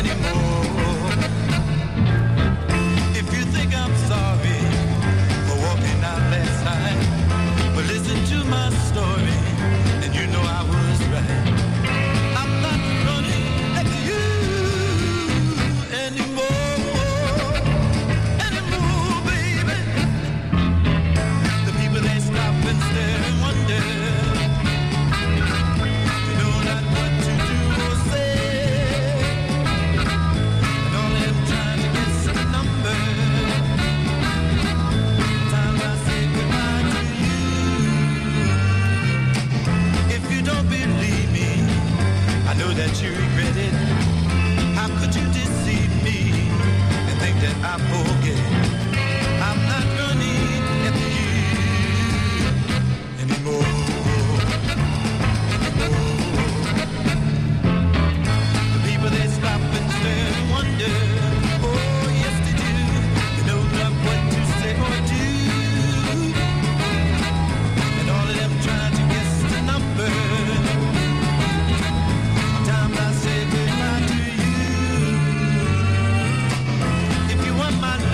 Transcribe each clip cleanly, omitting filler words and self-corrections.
anymore. If you think I'm sorry for walking out last night, but listen to my story, and you know I was right. I'm not running after you anymore, baby. The people they stop and stare and wonder, you know not what to do or say, and all them trying to get the number. Sometimes I say goodbye to you. If you don't believe me, I know that you regret it. How could you deceive me and think that I forget? I'm not running after you anymore. The people they stop and stare and wonder. Oh yes they do. You know not what to say or do, and all of them trying to guess the number. Sometimes I say goodbye to you. If you want my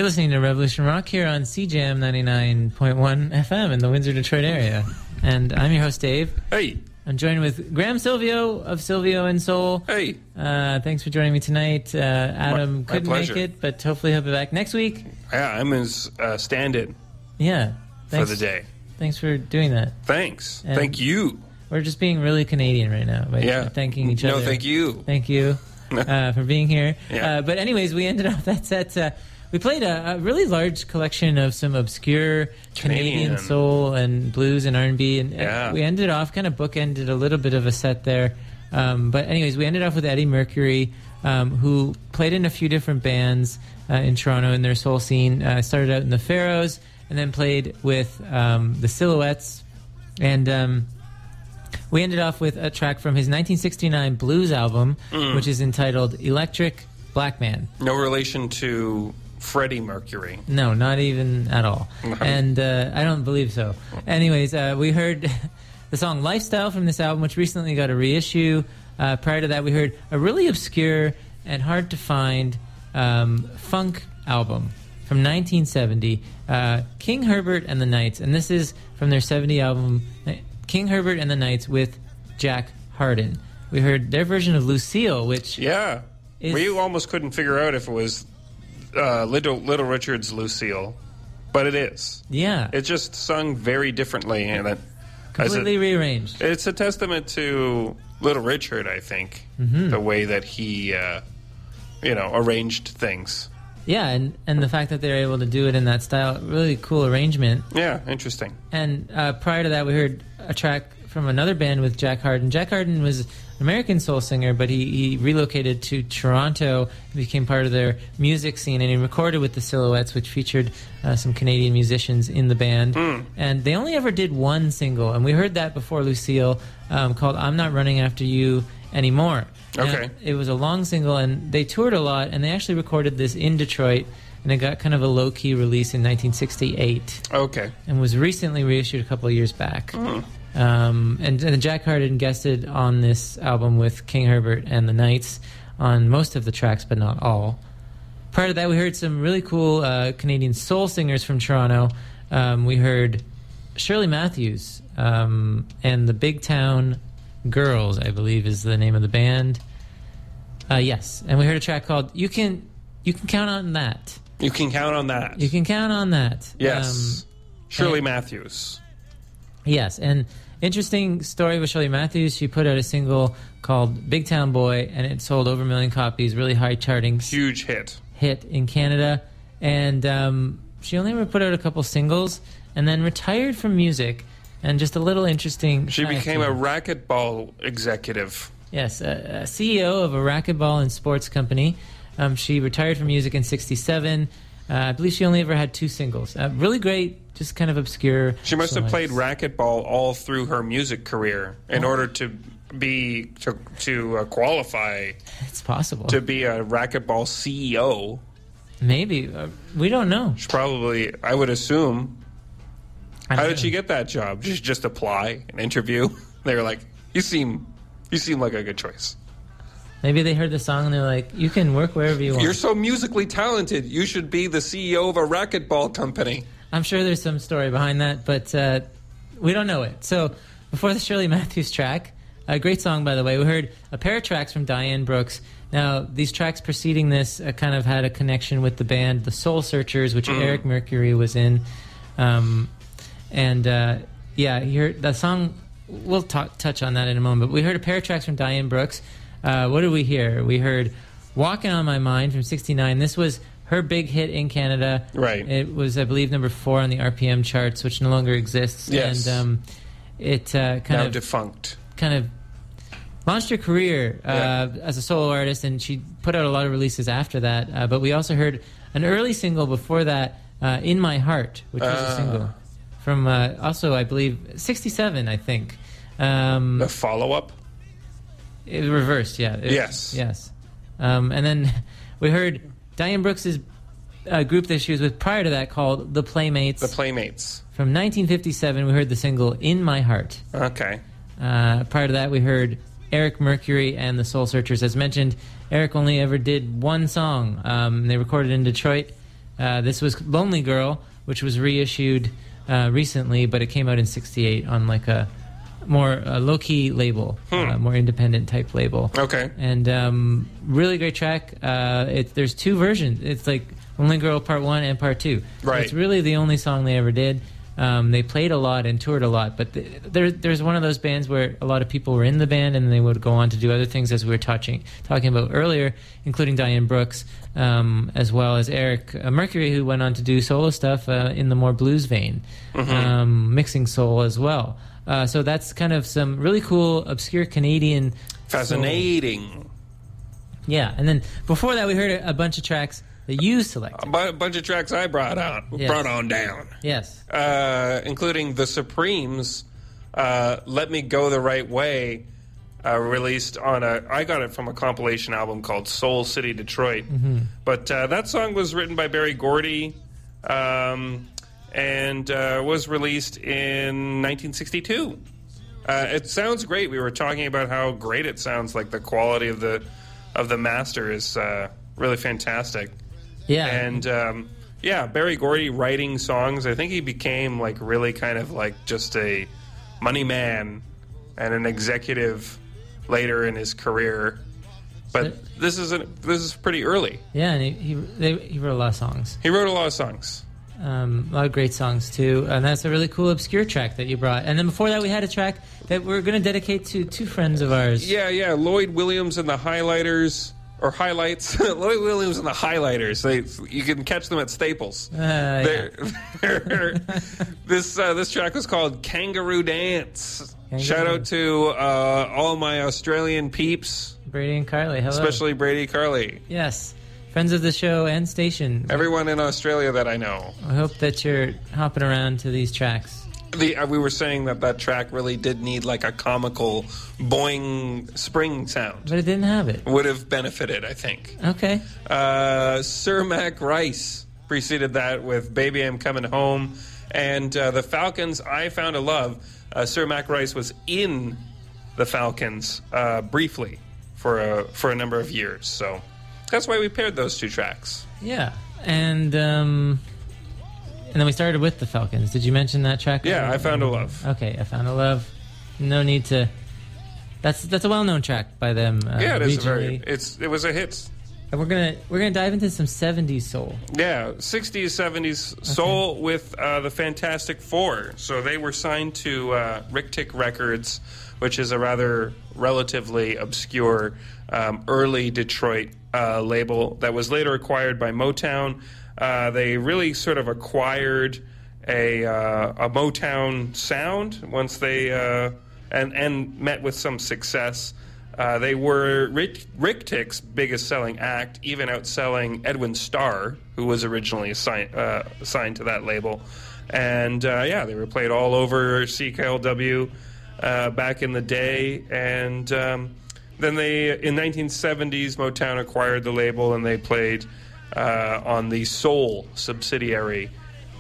listening to Revolution Rock here on CJAM 99.1 FM in the Windsor, Detroit area. And I'm your host, Dave. Hey. I'm joined with Graham Silvio of Silvio and Soul. Hey. Thanks for joining me tonight. Adam couldn't make pleasure. it, but hopefully he'll be back next week. Yeah, I'm his stand-in Yeah. Thanks for the day. Thanks for doing that. Thanks. And thank you. We're just being really Canadian right now by thanking each other. No, thank you. Thank you for being here. Yeah. But anyways, we ended off that set. We played a really large collection of some obscure Canadian soul and blues and R&B. And we ended off, kind of bookended a little bit of a set there. But anyways, we ended off with Eddie Mercury, who played in a few different bands in Toronto in their soul scene. Started out in the Pharaohs and then played with the Silhouettes. And we ended off with a track from his 1969 blues album, which is entitled Electric Black Man. No relation to Freddie Mercury. No, not even at all. And I don't believe so. Anyways, we heard the song Lifestyle from this album, which recently got a reissue. Prior to that, we heard a really obscure and hard to find funk album from 1970, King Herbert and the Knights. And this is from their 70 album, King Herbert and the Knights with Jack Harden. We heard their version of Lucille, which... Yeah. We almost couldn't figure out if it was Little Richard's Lucille, but it is. Yeah. It's just sung very differently. And completely rearranged. It's a testament to Little Richard, I think, the way that he, arranged things. Yeah, and the fact that they're able to do it in that style, really cool arrangement. Yeah, interesting. And prior to that, we heard a track from another band with Jack Harden. Jack Harden was an American soul singer, but he relocated to Toronto, became part of their music scene, and he recorded with the Silhouettes, which featured some Canadian musicians in the band. And they only ever did one single, and we heard that before Lucille, called I'm Not Running After You Anymore. Okay. Now, it was a long single, and they toured a lot, and they actually recorded this in Detroit, and it got kind of a low-key release in 1968. Okay. And was recently reissued a couple of years back. And Jack Harden guested on this album with King Herbert and the Knights on most of the tracks, but not all. Prior to that, we heard some really cool Canadian soul singers from Toronto. We heard Shirley Matthews and the Big Town Girls, I believe is the name of the band. Yes, and we heard a track called You Can Count on That. You can count on that. You can count on that. Yes. Shirley Matthews. Yes, and interesting story with Shirley Matthews. She put out a single called Big Town Boy, and it sold over 1 million copies, really high charting. Huge hit. Hit in Canada. And she only ever put out a couple singles and then retired from music. And just a little interesting... She became a racquetball executive. Yes, a CEO of a racquetball and sports company. She retired from music in 1967. I believe she only ever had 2 singles. Really great, just kind of obscure. She must have played racquetball all through her music career in order to qualify. It's possible to be a racquetball CEO. Maybe we don't know. She probably, I would assume. How did she get that job? Just apply, an interview. They were like, "You seem like a good choice." Maybe they heard the song and they're like, you can work wherever you want. You're so musically talented. You should be the CEO of a racquetball company. I'm sure there's some story behind that, but we don't know it. So before the Shirley Matthews track, a great song, by the way, we heard a pair of tracks from Diane Brooks. Now, these tracks preceding this kind of had a connection with the band The Soul Searchers, which Eric Mercury was in. The song, we'll touch on that in a moment, but we heard a pair of tracks from Diane Brooks. What did we hear? We heard Walking on My Mind from 1969. This was her big hit in Canada. Right. It was, I believe, number 4 on the RPM charts, which no longer exists. Yes. And it now defunct. Kind of launched her career as a solo artist, and she put out a lot of releases after that. But we also heard an early single before that, In My Heart, which was a single from also, I believe, 1967, I think. The follow-up? It was reversed, yeah. Yes. And then we heard Diane Brooks' group that she was with prior to that called The Playmates. The Playmates. From 1957, we heard the single In My Heart. Okay. Prior to that, we heard Eric Mercury and the Soul Searchers. As mentioned, Eric only ever did one song. They recorded in Detroit. This was Lonely Girl, which was reissued recently, but it came out in '68 on like a more low-key label, more independent type label. Okay. And really great track. There's two versions. It's like Lonely Girl Part 1 and Part 2. So right. it's really the only song they ever did. They played a lot and toured a lot, but there's one of those bands where a lot of people were in the band and they would go on to do other things, as we were talking about earlier, including Diane Brooks, as well as Eric Mercury, who went on to do solo stuff in the more blues vein, mixing soul as well. So that's kind of some really cool, obscure Canadian fascinating soul. Yeah, and then before that we heard a bunch of tracks that you selected. A bunch of tracks I brought on down. Yes. Including The Supremes, Let Me Go the Right Way, released on I got it from a compilation album called Soul City Detroit. But that song was written by Berry Gordy, and was released in 1962. It sounds great. We were talking about how great it sounds, like the quality of the master is really fantastic. Yeah. And Berry Gordy writing songs. I think he became like really kind of like just a money man and an executive later in his career. But this is pretty early. Yeah, and he wrote a lot of songs. He wrote a lot of songs. A lot of great songs too, and that's a really cool obscure track that you brought. And then before that, we had a track that we're going to dedicate to two friends of ours. Yeah, Lloyd Williams and the Highlighters. Or Highlights. Lloyd Williams and the Highlighters. You can catch them at Staples. This track was called Kangaroo Dance. Shout out to all my Australian peeps. Brady and Carly, hello. Especially Brady Carly. Yes. Friends of the show and station. Everyone in Australia that I know. I hope that you're hopping around to these tracks. We were saying that track really did need like a comical boing spring sound. But it didn't have it. Would have benefited, I think. Okay. Sir Mac Rice preceded that with Baby I'm Coming Home. And the Falcons, I Found a Love. Sir Mac Rice was in the Falcons briefly for a number of years. So that's why we paired those two tracks. Yeah. And then we started with the Falcons. Did you mention that track? Yeah, I Found a Love. Okay, I Found a Love. No need to. That's a well-known track by them. Yeah, it is it was a hit. And we're gonna dive into some '70s soul. Yeah, '60s, '70s soul with the Fantastic Four. So they were signed to Rick Tick Records, which is a rather relatively obscure early Detroit label that was later acquired by Motown. They really sort of acquired a Motown sound once they and met with some success. They were Rick Tick's biggest selling act, even outselling Edwin Starr, who was originally signed to that label. And they were played all over CKLW back in the day. And then in 1970s, Motown acquired the label, and they played on the Soul subsidiary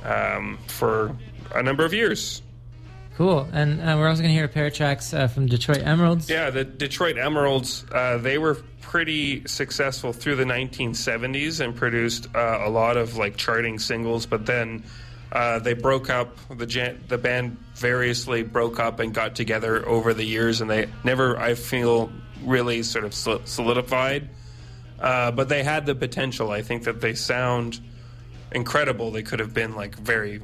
for a number of years. Cool. And we're also going to hear a pair of tracks from Detroit Emeralds. Yeah, the Detroit Emeralds, they were pretty successful through the 1970s and produced a lot of like charting singles, but then they broke up. The band variously broke up and got together over the years, and they never, I feel, really sort of solidified. But they had the potential. I think that they sound incredible. They could have been like very,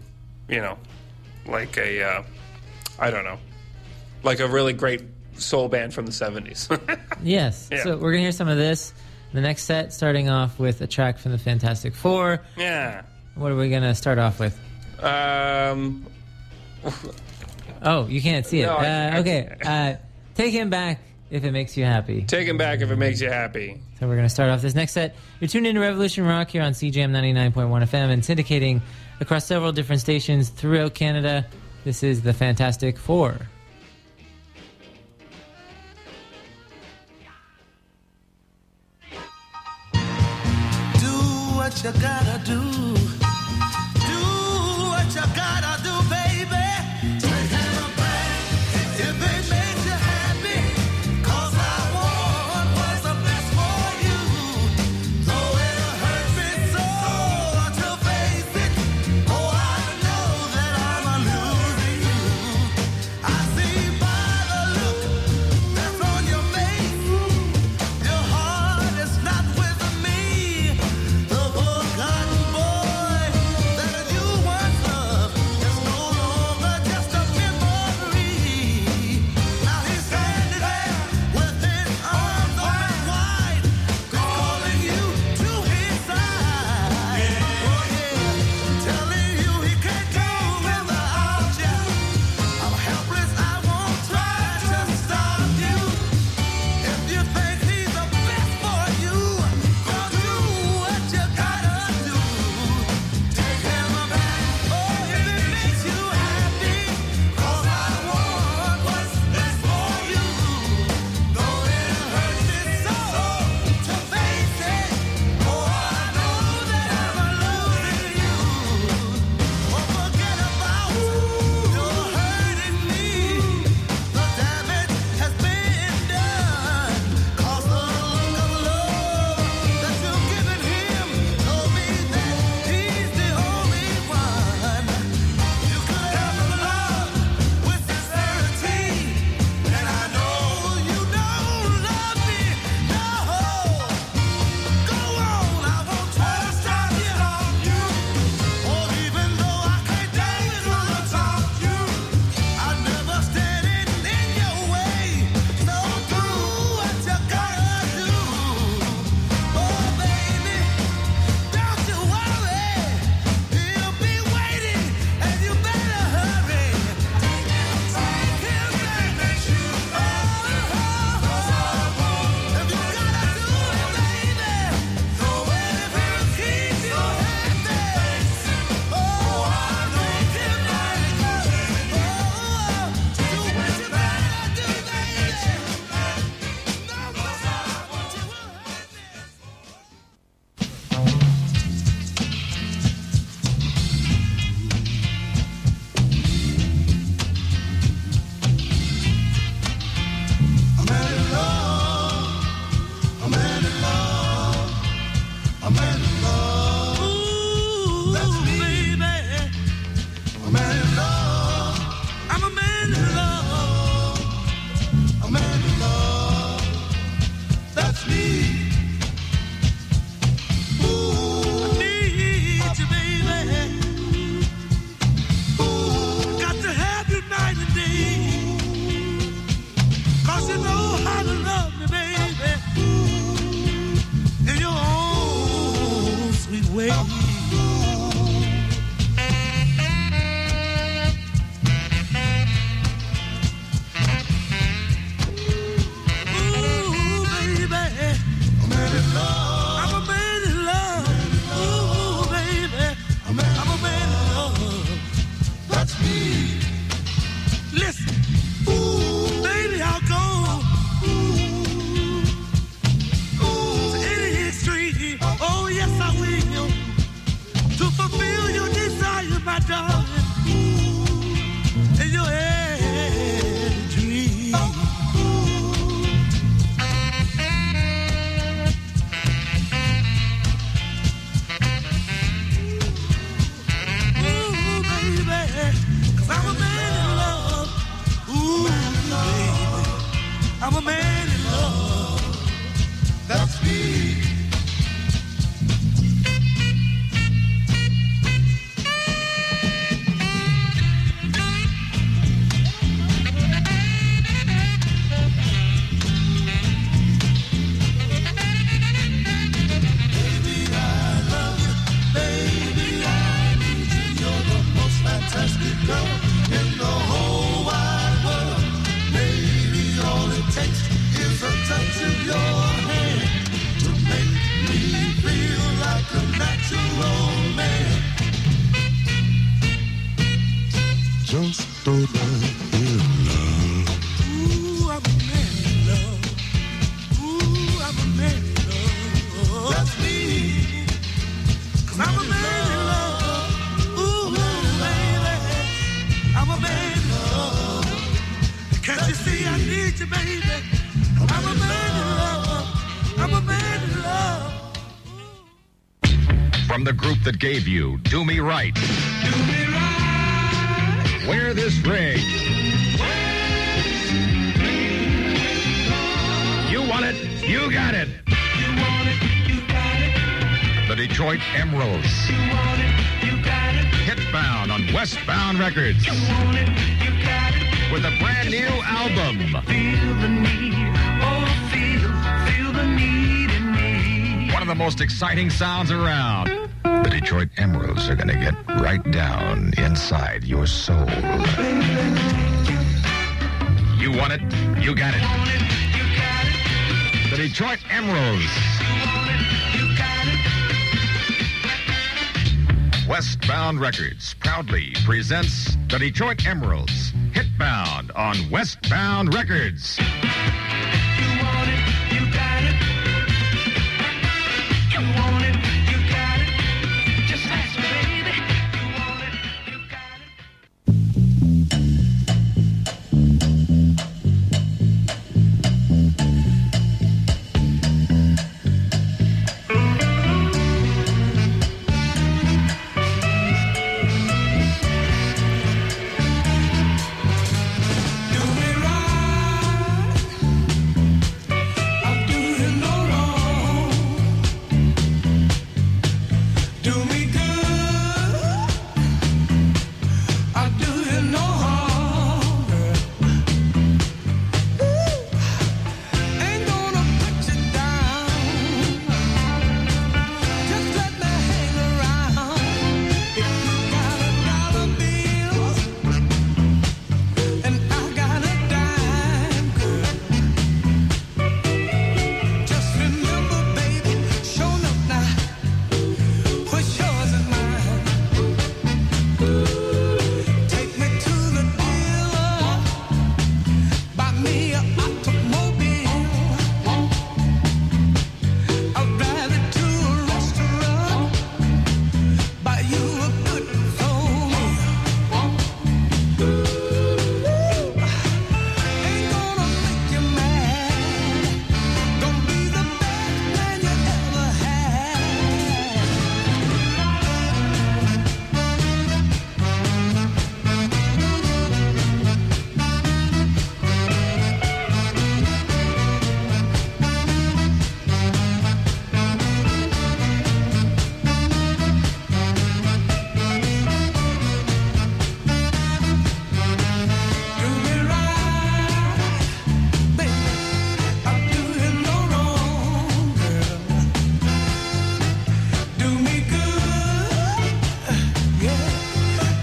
like a, I don't know, like a really great soul band from the 70s. Yes. Yeah. So we're going to hear some of this. The next set, starting off with a track from the Fantastic Four. Yeah. What are we going to start off with? Oh, you can't see it. No, okay. Take Him Back If It Makes You Happy. Take Him Back If It Makes You Happy. So we're going to start off this next set. You're tuned into Revolution Rock here on CJAM 99.1 FM and syndicating across several different stations throughout Canada. This is the Fantastic Four. Do what you gotta do. Do what you gotta do, baby. Take him back if it makes you happy. 'Cause I want what's the best for you. Though it'll hurt me so to A man in love. I'm a man in love. A man in love. That's me. Ooh, I need you, baby. Ooh, got to have you night and day. 'Cause you know how to love me, baby. In your own sweet way. I'm a man in love. That's me. Baby, I love you. Baby, I need you. You're the most fantastic girl in the whole wide world. Baby, all it takes is a touch of your hand to make me feel like a natural man. Just a man in love. Ooh, I'm a man in love. Ooh, I'm a man in love. That's me. 'Cause I'm a man in love. Ooh, baby, I'm a man in love. Can't you see I need you, baby? I'm a man in love. I'm a man in love. From the group that gave you Do Me Right. Do me right. Wear this ring. You want it, you got it. You want it, you got it. The Detroit Emeralds. You want it, you got it. Hitbound on Westbound Records. You want it, you got it. With a brand new album. Feel the need, oh feel the need in me. One of the most exciting sounds around. The Detroit Emeralds are going to get right down inside your soul. You want it, you got it. The Detroit Emeralds. Westbound Records proudly presents the Detroit Emeralds. Hitbound on Westbound Records.